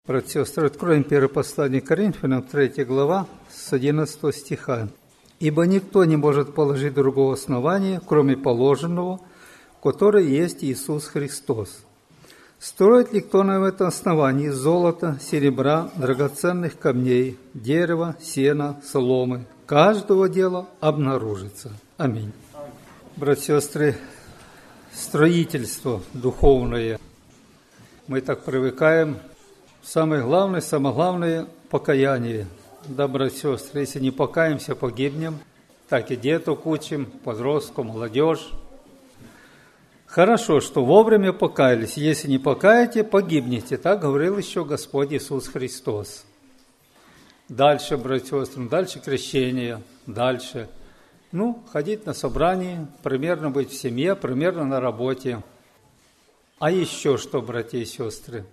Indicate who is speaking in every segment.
Speaker 1: Братья и сестры, откроем первое послание Коринфянам, 3 глава, с 11 стиха. «Ибо никто не может положить другого основания, кроме положенного, которое есть Иисус Христос. Строит ли кто на этом основании из золота, серебра, драгоценных камней, дерева, сена, соломы? Каждого дела обнаружится». Аминь. Братья и сестры, строительство духовное. Мы так привыкаем. Самое главное – покаяние. Да, братья и сестры, если не покаемся, погибнем. Так и деток учим, подростку, молодежь. Хорошо, что вовремя покаялись. Если не покаете, погибнете. Так говорил еще Господь Иисус Христос. Дальше, братья и сестры, дальше крещение, дальше. Ходить на собрание, примерно быть в семье, примерно на работе. А еще что, братья и сестры?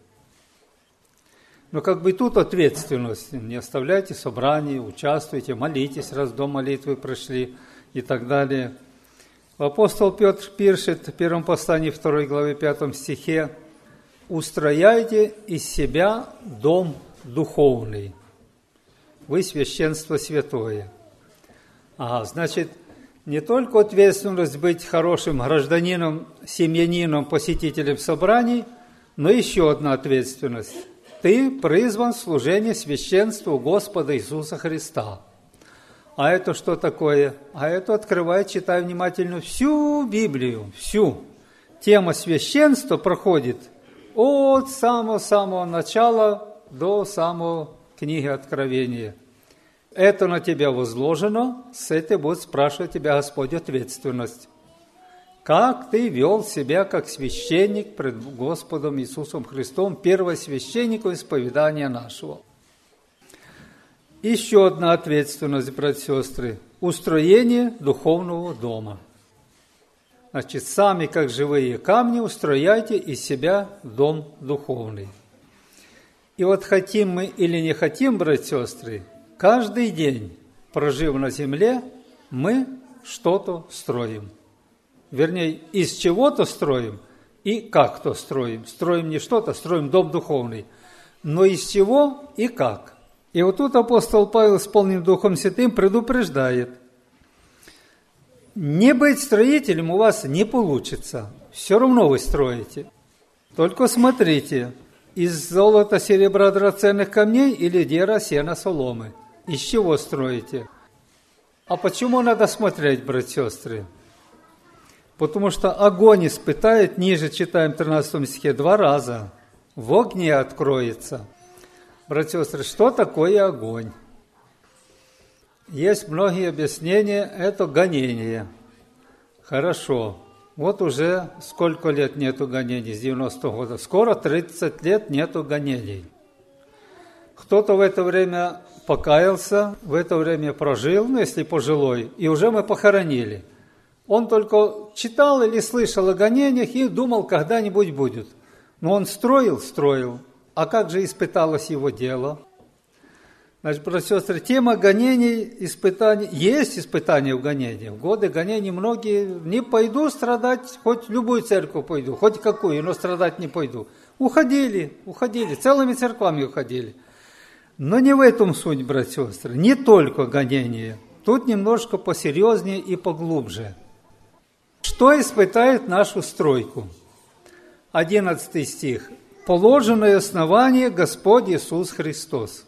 Speaker 1: Тут ответственность. Не оставляйте собрание, участвуйте, молитесь, раз до молитвы пришли и так далее. Апостол Петр пишет в первом послании 2 главе 5 стихе: «Устрояйте из себя дом духовный, вы священство святое». Значит, не только ответственность быть хорошим гражданином, семьянином, посетителем собраний, но еще одна ответственность. Ты призван в служение священству Господа Иисуса Христа. А это что такое? Это открывай, читай внимательно всю Библию, всю. Тема священства проходит от самого начала до самой книги Откровения. Это на тебя возложено, с этим будет спрашивать тебя Господь ответственность. Как ты вел себя как священник пред Господом Иисусом Христом, первосвященником исповедания нашего. Еще одна ответственность, братья и сестры, устроение духовного дома. Значит, сами, как живые камни, устрояйте из себя дом духовный. И хотим мы или не хотим, братья и сестры, каждый день, прожив на земле, мы что-то строим. Вернее, из чего-то строим и как-то строим. Строим не что-то, строим дом духовный. Но из чего и как. И тут апостол Павел, исполненный Духом Святым, предупреждает. Не быть строителем у вас не получится. Все равно вы строите. Только смотрите, из золота, серебра, драгоценных камней или дерева, сена, соломы. Из чего строите? А почему надо смотреть, братья и сестры? Потому что огонь испытает, ниже читаем в 13 стихе, 2 раза. В огне откроется. Братья и сестры, что такое огонь? Есть многие объяснения, это гонение. Хорошо. Уже сколько лет нету гонений, с 90-го года. Скоро 30 лет нету гонений. Кто-то в это время покаялся, в это время прожил, если пожилой, и уже мы похоронили. Он только читал или слышал о гонениях и думал, когда-нибудь будет. Но он строил. А как же испыталось его дело? Значит, братья и сестры, тема гонений, испытаний. Есть испытания в гонениях. В годы гонений многие не пойду страдать, хоть в любую церковь пойду, хоть какую, но страдать не пойду. Уходили, целыми церквами уходили. Но не в этом суть, братья и сестры, не только гонения. Тут немножко посерьезнее и поглубже. Что испытает нашу стройку? 11 стих. «Положенное основание Господь Иисус Христос».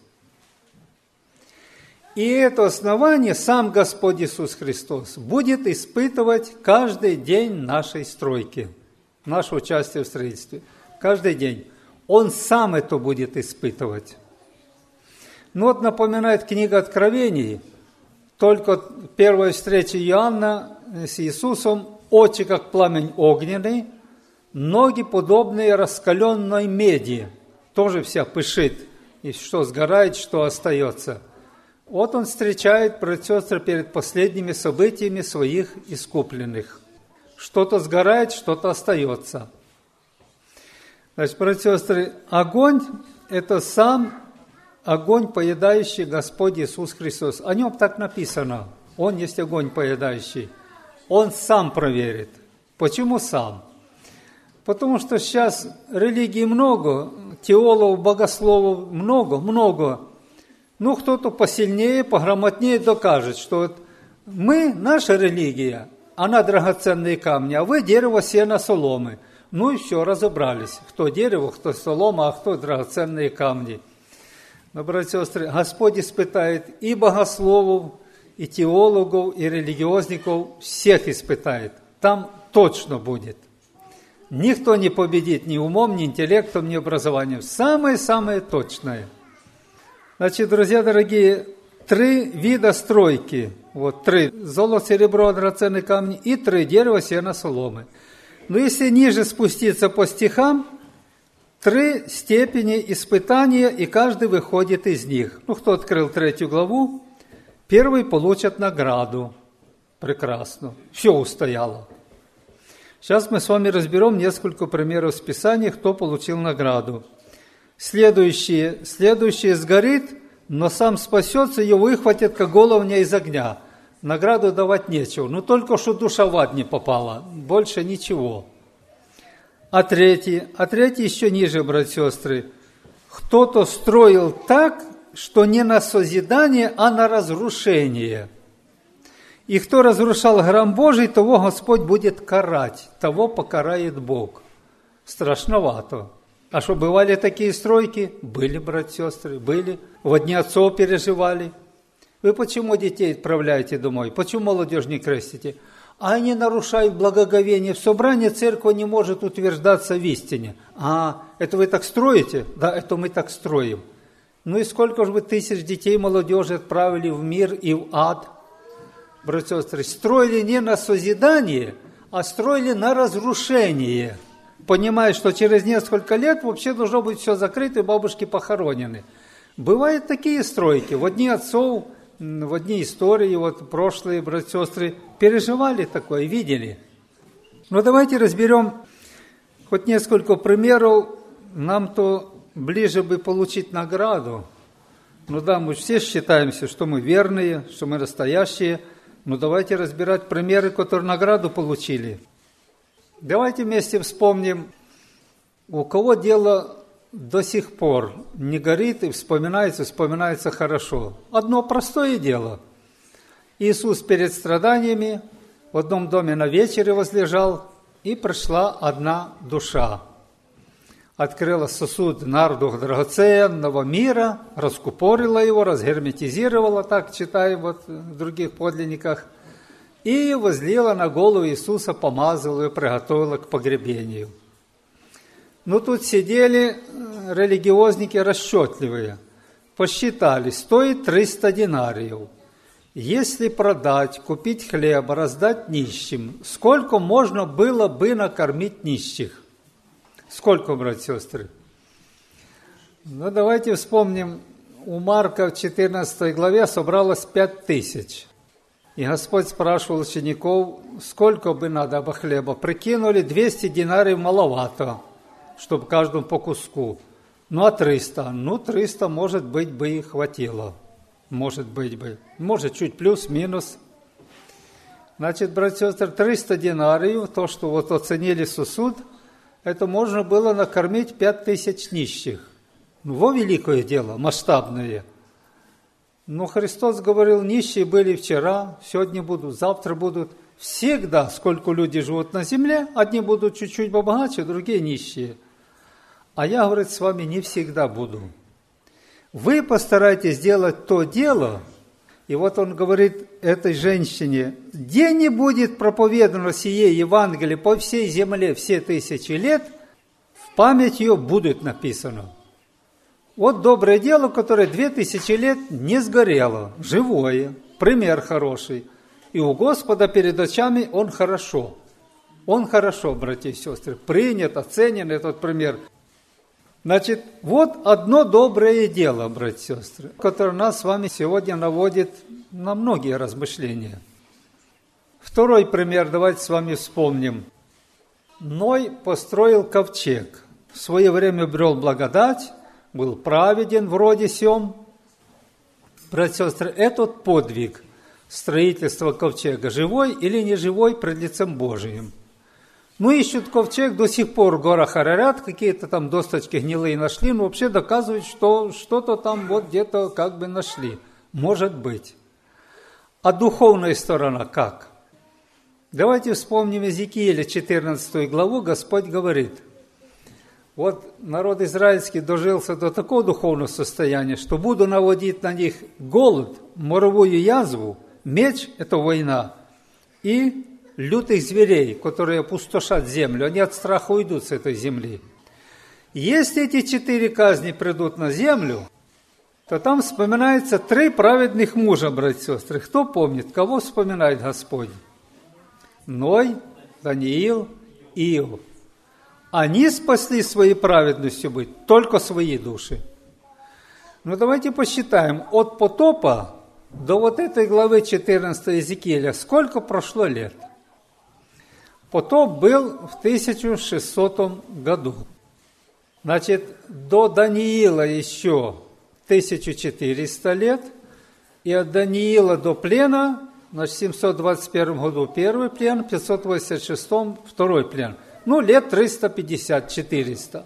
Speaker 1: И это основание сам Господь Иисус Христос будет испытывать каждый день нашей стройки, наше участие в строительстве. Каждый день. Он сам это будет испытывать. Напоминает книга Откровений, только первая встреча Иоанна с Иисусом, очи, как пламень огненный, ноги, подобные раскаленной меди, тоже вся пышит, и что сгорает, что остается. Он встречает, братья и сестры, перед последними событиями своих искупленных. Что-то сгорает, что-то остается. Значит, братья и сестры, огонь – это сам огонь, поедающий Господь Иисус Христос. О нем так написано. Он есть огонь поедающий. Он сам проверит. Почему сам? Потому что сейчас религий много, теологов, богословов много. Ну, кто-то посильнее, пограмотнее докажет, что вот наша религия, она драгоценные камни, а вы дерево, сено, соломы. Ну и все, разобрались, кто дерево, кто солома, а кто драгоценные камни. Но, братья и сестры, Господь испытает и богословов, и теологов, и религиозников, всех испытает. Там точно будет. Никто не победит ни умом, ни интеллектом, ни образованием. Самое-самое точное. Значит, друзья дорогие, 3 вида стройки. Вот 3. Золото, серебро, драгоценные камни и 3. Дерево, сено, соломы. Но если ниже спуститься по стихам, 3 степени испытания, и каждый выходит из них. Ну, кто открыл 3 главу, первый получит награду. Прекрасно. Все устояло. Сейчас мы с вами разберем несколько примеров из Писания, кто получил награду. Следующее сгорит, но сам спасется, ее выхватит, как головня из огня. Награду давать нечего, но только что душа в ад не попала, больше ничего. А третий еще ниже, братья и сестры. Кто-то строил так, что не на созидание, а на разрушение. И кто разрушал храм Божий, того Господь будет карать, того покарает Бог. Страшновато. А что, бывали такие стройки? Были, братья и сестры, были. Во дни отцов переживали. Вы почему детей отправляете домой? Почему молодежь не крестите? А они нарушают благоговение. В собрании церковь не может утверждаться в истине. А, это вы так строите? Да, это мы так строим. Ну и сколько же вы тысяч детей молодежи отправили в мир и в ад? Братья и сестры, строили не на созидание, а строили на разрушение. Понимая, что через несколько лет вообще должно быть все закрыто и бабушки похоронены. Бывают такие стройки. В дни отцов, в дни истории, вот прошлые братья и сестры переживали такое, видели. Но давайте разберем хоть несколько примеров. Нам-то ближе бы получить награду. Ну да, мы все считаемся, что мы верные, что мы настоящие. Но давайте разбирать примеры, которые награду получили. Давайте вместе вспомним, у кого дело до сих пор не горит и вспоминается хорошо. Одно простое дело. Иисус перед страданиями в одном доме на вечере возлежал, и пришла одна душа. Открыла сосуд нарду драгоценного мира, раскупорила его, разгерметизировала, так читаем вот в других подлинниках, и возлила на голову Иисуса, помазала и приготовила к погребению. Но тут сидели религиозники расчетливые, посчитали, стоит 300 динариев. Если продать, купить хлеба, раздать нищим, сколько можно было бы накормить нищих? Сколько, братья и сестры? Ну, давайте вспомним, у Марка в 14 главе собралось 5000. И Господь спрашивал учеников, сколько бы надо бы хлеба. Прикинули, 200 динариев маловато, чтобы каждому по куску. Ну, а 300? Ну, 300, может быть, бы и хватило. Может быть бы. Может, чуть плюс-минус. Значит, братья и сестры, 300 динариев, то, что вот оценили сосуд, это можно было накормить 5000 нищих. Ну, во великое дело, масштабное. Но Христос говорил, нищие были вчера, сегодня будут, завтра будут. Всегда, сколько люди живут на земле, одни будут чуть-чуть побогаче, другие нищие. А я, говорит, с вами не всегда буду. Вы постарайтесь сделать то дело, и вот он говорит этой женщине, где не будет проповедано сие Евангелие по всей земле все 1000 лет, в память ее будет написано. Вот доброе дело, которое 2000 лет не сгорело, живое, пример хороший. И у Господа перед очами он хорошо. Он хорошо, братья и сестры, принят, оценен этот пример. Значит, вот одно доброе дело, братья и сестры, которое нас с вами сегодня наводит на многие размышления. Второй пример давайте с вами вспомним. Ной построил ковчег, в свое время обрел благодать, был праведен в роде сем. Братья и сестры, этот подвиг строительства ковчега живой или не живой пред лицем Божиим. Ну, ищут ковчег, до сих пор в горах Арарат, какие-то там досточки гнилые нашли, но вообще доказывают, что что-то там вот где-то как бы нашли. Может быть. А духовная сторона как? Давайте вспомним Иезекииля, 14 главу, Господь говорит, вот народ израильский дожился до такого духовного состояния, что буду наводить на них голод, моровую язву, меч – это война, и лютых зверей, которые опустошат землю, они от страха уйдут с этой земли. Если эти 4 казни придут на землю, то там вспоминается 3 праведных мужа, братья и сестры. Кто помнит, кого вспоминает Господь? Ной, Даниил, Иов. Они спасли своей праведностью быть, только свои души. Ну давайте посчитаем, от потопа до вот этой главы 14 Иезекииля сколько прошло лет? Потоп был в 1600 году. Значит, до Даниила еще 1400 лет, и от Даниила до плена, значит, в 721 году первый плен, в 586 второй плен. Ну, лет 350-400.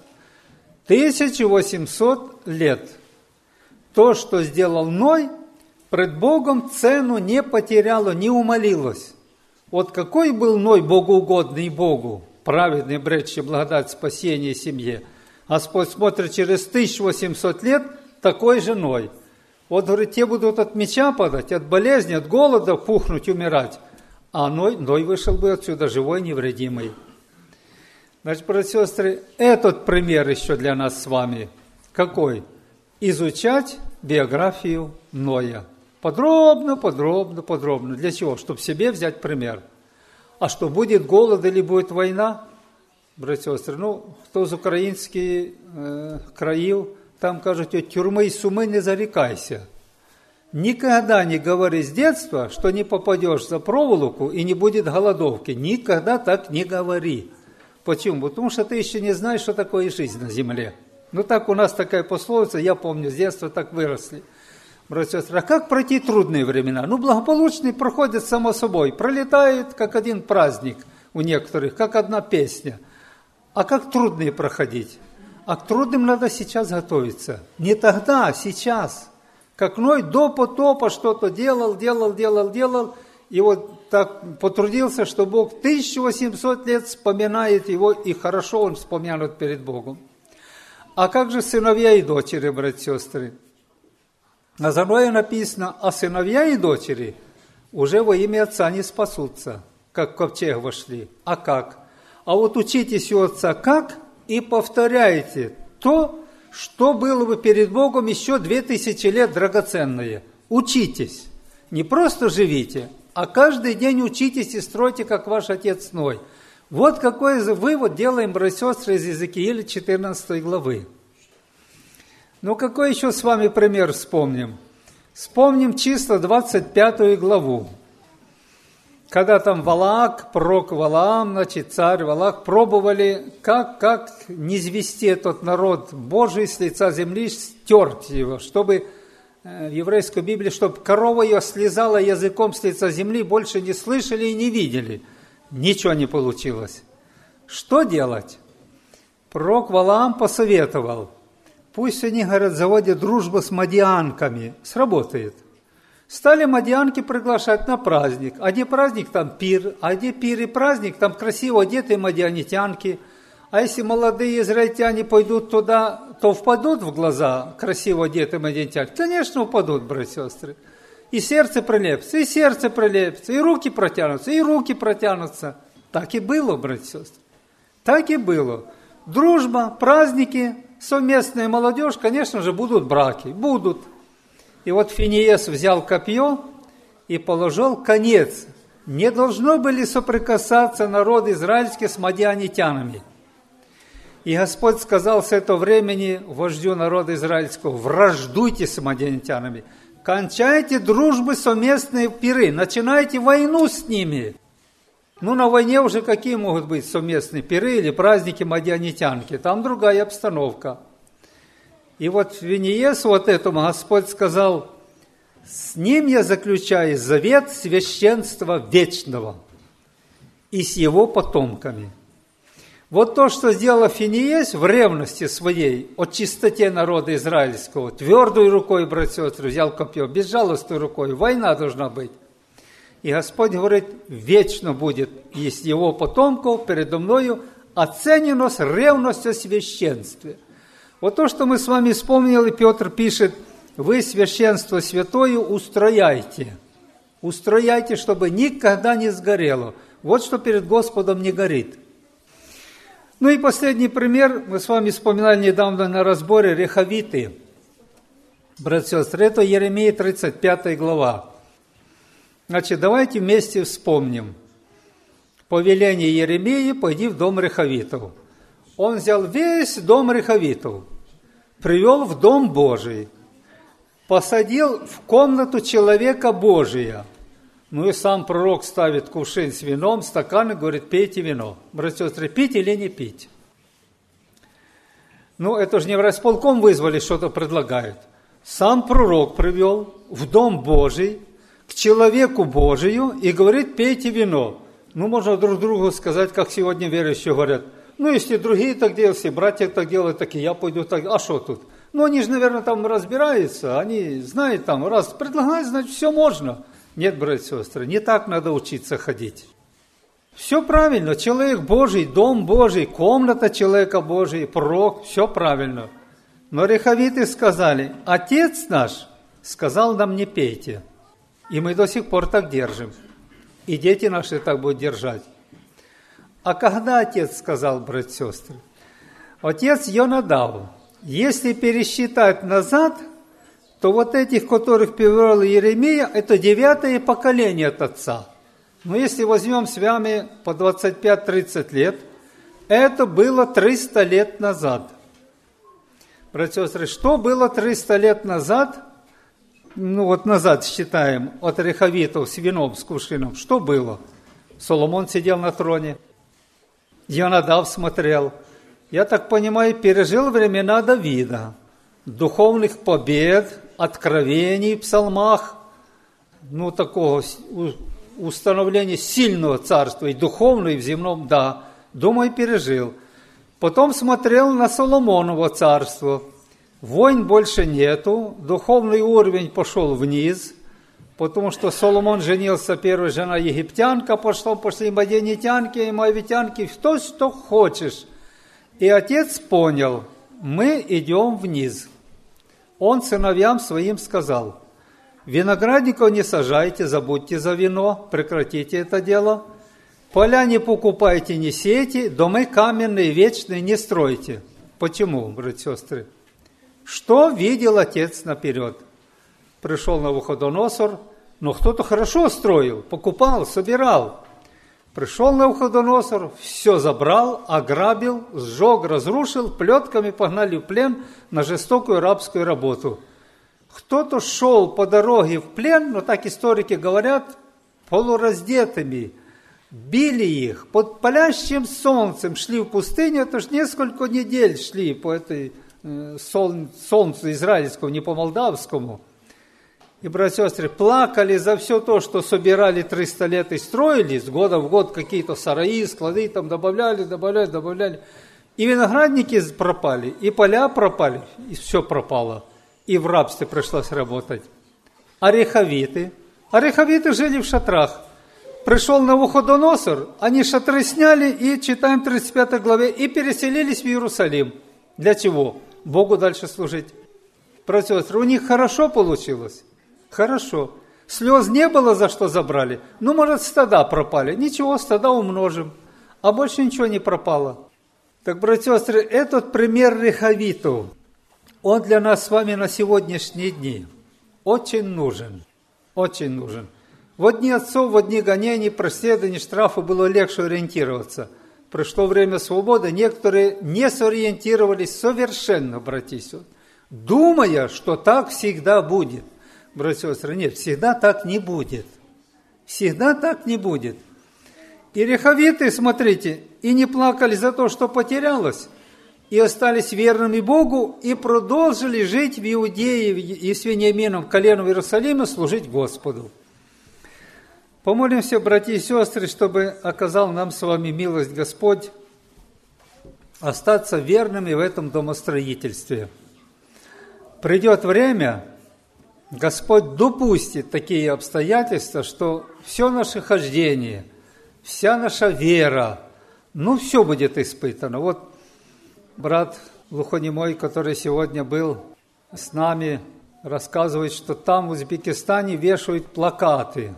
Speaker 1: 1800 лет. То, что сделал Ной, пред Богом цену не потеряло, не умолилось. Вот какой был Ной богоугодный Богу, праведный, бредший благодать, спасение семье. Господь смотрит через 1800 лет, такой же Ной. Вот, говорит, те будут от меча падать, от болезни, от голода пухнуть, умирать. А Ной вышел бы отсюда живой, невредимый. Значит, братья и сестры, этот пример еще для нас с вами. Какой? Изучать биографию Ноя. Подробно. Для чего? Чтобы себе взять пример. А что, будет голод или будет война? Братья и сестры, кто из украинских краев, там кажуть, от тюрьмы и сумы не зарекайся. Никогда не говори с детства, что не попадешь за проволоку и не будет голодовки. Никогда так не говори. Почему? Потому что ты еще не знаешь, что такое жизнь на земле. Так у нас такая пословица, я помню, с детства так выросли. Братья и сестры, а как пройти трудные времена? Благополучные проходят само собой, пролетают, как один праздник у некоторых, как одна песня. А как трудные проходить? А к трудным надо сейчас готовиться. Не тогда, а сейчас. Как Ной до потопа что-то делал, и вот так потрудился, что Бог 1800 лет вспоминает его, и хорошо он вспомянут перед Богом. А как же сыновья и дочери, братья и сестры? А за Ноя написано, а сыновья и дочери уже во имя Отца не спасутся, как в ковчег вошли. А как? А вот учитесь у Отца как и повторяйте то, что было бы перед Богом еще 2000 лет драгоценное. Учитесь. Не просто живите, а каждый день учитесь и стройте, как ваш отец Ной. Вот какой вывод делаем, братья и сестры, из Иезекииля 14 главы. Какой еще с вами пример вспомним? Вспомним числа 25 главу. Когда там Валаак, пророк Валаам, царь Валаак, пробовали, как низвести этот народ Божий с лица земли, стерть его, чтобы в еврейской Библии, чтобы корова ее слезала языком с лица земли, больше не слышали и не видели. Ничего не получилось. Что делать? Пророк Валаам посоветовал, пусть они, говорят, заводят дружбу с мадианками, сработает. Стали мадианки приглашать на праздник. А где праздник, там пир. А где пир и праздник, там красиво одетые мадианитянки. А если молодые израильтяне пойдут туда, то впадут в глаза красиво одетые мадианитянки? Конечно, упадут, братья и сестры. И сердце прилепится, и руки протянутся, Так и было, братья и сестры. Так и было. Дружба, праздники, совместная молодежь, конечно же, будут браки. Будут. И вот Финиес взял копье и положил конец. Не должно были соприкасаться народ израильский с мадианитянами. И Господь сказал с этого времени вождю народа израильского, враждуйте с мадианитянами, кончайте дружбы, совместные пиры, начинайте войну с ними. На войне уже какие могут быть совместные пиры или праздники мадианитянки? Там другая обстановка. И вот Финиесу вот этому Господь сказал, с ним я заключаю завет священства вечного и с его потомками. Вот то, что сделал Финиес в ревности своей о чистоте народа израильского, твердой рукой, братья и сестры, взял копье, безжалостной рукой, война должна быть. И Господь говорит, вечно будет из его потомков передо мною оценено с ревностью о священстве. Вот то, что мы с вами вспомнили, Петр пишет, вы священство святое устрояйте. Устрояйте, чтобы никогда не сгорело. Вот что перед Господом не горит. Ну и последний пример, мы с вами вспоминали недавно на разборе рехавиты. Братья и сестры, это Еремия 35 глава. Значит, давайте вместе вспомним. Повеление Еремии, пойди в дом рехавитов. Он взял весь дом рехавитов, привел в дом Божий, посадил в комнату человека Божия. Ну и сам пророк ставит кувшин с вином, стакан и говорит, пейте вино. Братья и сестры, пить или не пить? Ну, это же не в райисполком вызвали, что-то предлагают. Сам пророк привел в дом Божий, к человеку Божию и говорит, пейте вино. Ну, можно друг другу сказать, как сегодня верующие говорят, ну, если другие так делают, если братья так делают, так и я пойду так. А что тут? Ну, они же, наверное, там разбираются, они знают там, раз предлагают, значит, все можно. Нет, братья и сестры, не так надо учиться ходить. Все правильно, человек Божий, дом Божий, комната человека Божий, пророк, все правильно. Но рехавиты сказали, Отец наш сказал нам не пейте. И мы до сих пор так держим. И дети наши так будут держать. А когда Отец сказал, братья и сестры? Отец Йонадав, если пересчитать назад, то вот этих, которых привел Еремия, это 9-е поколение от отца. Но если возьмем с вами по 25-30 лет, это было 300 лет назад. Братья и сестры, что было 300 лет назад? Ну вот назад считаем, от рехавитов с вином, с кувшином. Что было? Соломон сидел на троне, Йонадав смотрел. Я так понимаю, пережил времена Давида, духовных побед, откровений в псалмах, ну такого установления сильного царства, и духовного, и в земном, да, думаю, пережил. Потом смотрел на Соломоново царство. Войн больше нету, духовный уровень пошел вниз, потому что Соломон женился, первая жена египтянка, потом пошли мадианитянки и моавитянки, кто что хочешь. И отец понял, мы идем вниз. Он сыновьям своим сказал, виноградников не сажайте, забудьте за вино, прекратите это дело. Поля не покупайте, не сейте, дома каменные, вечные не стройте. Почему, братья и сестры? Что видел отец наперед? Пришел Навуходоносор, но кто-то хорошо строил, покупал, собирал. Пришел Навуходоносор, все забрал, ограбил, сжег, разрушил, плетками погнали в плен на жестокую рабскую работу. Кто-то шел по дороге в плен, но так историки говорят, полураздетыми, били их, под палящим солнцем шли в пустыню, это ж несколько недель шли по этой солнцу израильскому, не по молдавскому. И, братья и сестры, плакали за все то, что собирали 300 лет и строили, с года в год какие-то сараи, склады там добавляли. И виноградники пропали, и поля пропали, и все пропало. И в рабстве пришлось работать. А рехавиты жили в шатрах. Пришел Навуходоносор, они шатры сняли, и читаем в 35 главе, и переселились в Иерусалим. Для чего? Богу дальше служить. Братья и сестры, у них хорошо получилось? Хорошо. Слез не было, за что забрали. Ну, может, стада пропали. Ничего, стада умножим. А больше ничего не пропало. Так, братья и сестры, этот пример рехавитов, он для нас с вами на сегодняшние дни очень нужен. Очень нужен. В дни отцов, в дни гонений, преследований, штрафа было легче ориентироваться. Пришло время свободы, некоторые не сориентировались совершенно, братья и сестры, думая, что так всегда будет. Братья и сестры, нет, всегда так не будет. Всегда так не будет. И рехавиты, смотрите, и не плакали за то, что потерялось, и остались верными Богу, и продолжили жить в Иудее и с Вениамином, коленом Иерусалима, служить Господу. Помолимся, братья и сестры, чтобы оказал нам с вами милость Господь, остаться верными в этом домостроительстве. Придет время, Господь допустит такие обстоятельства, что все наше хождение, вся наша вера, все будет испытано. Вот брат глухонемой, который сегодня был с нами, рассказывает, что там в Узбекистане вешают плакаты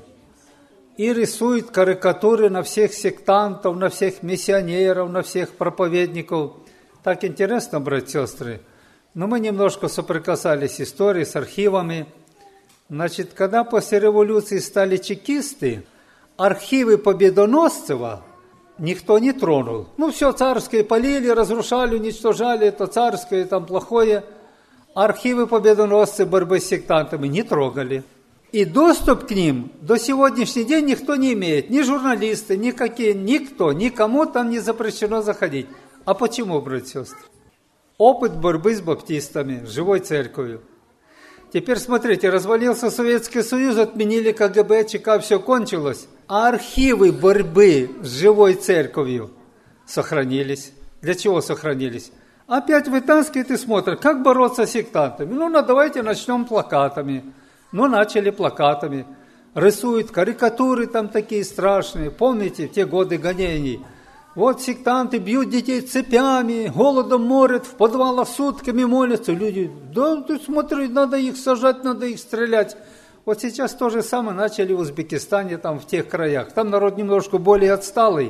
Speaker 1: и рисуют карикатуры на всех сектантов, на всех миссионеров, на всех проповедников. Так интересно, братья и сестры. Но мы немножко соприкасались с историей, с архивами. Значит, когда после революции стали чекисты, архивы Победоносцева никто не тронул. Все царское полили, разрушали, уничтожали, это царское, там плохое. Архивы Победоносцева борьбы с сектантами не трогали. И доступ к ним до сегодняшний день никто не имеет. Ни журналисты, никто, никому там не запрещено заходить. А почему, братья и сестры? Опыт борьбы с баптистами, с живой церковью. Теперь смотрите, развалился Советский Союз, отменили КГБ, ЧК, все кончилось. А архивы борьбы с живой церковью сохранились. Для чего сохранились? Опять вытаскивают и смотрят, как бороться с сектантами. Давайте начнем плакатами. Начали плакатами. Рисуют карикатуры там такие страшные. Помните, в те годы гонений? Вот сектанты бьют детей цепями, голодом морят, в подвалах сутками молятся. Люди, ты смотри, надо их сажать, надо их стрелять. Вот сейчас то же самое начали в Узбекистане, там в тех краях. Там народ немножко более отсталый.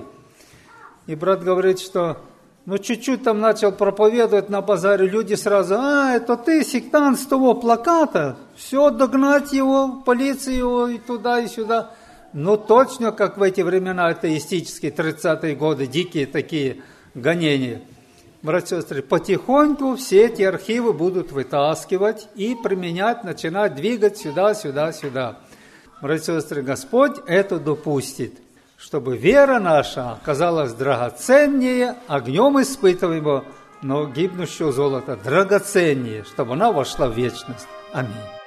Speaker 1: И брат говорит, что чуть-чуть там начал проповедовать на базаре, люди сразу, это ты, сектант с того плаката, все, догнать его, полицию его и туда, и сюда. Точно, как в эти времена атеистические, 30-е годы, дикие такие гонения. Братья и сестры, потихоньку все эти архивы будут вытаскивать и применять, начинать двигать сюда, сюда, сюда. Братья и сестры, Господь это допустит, чтобы вера наша оказалась драгоценнее, огнем испытываемого, но гибнущего золота драгоценнее, чтобы она вошла в вечность. Аминь.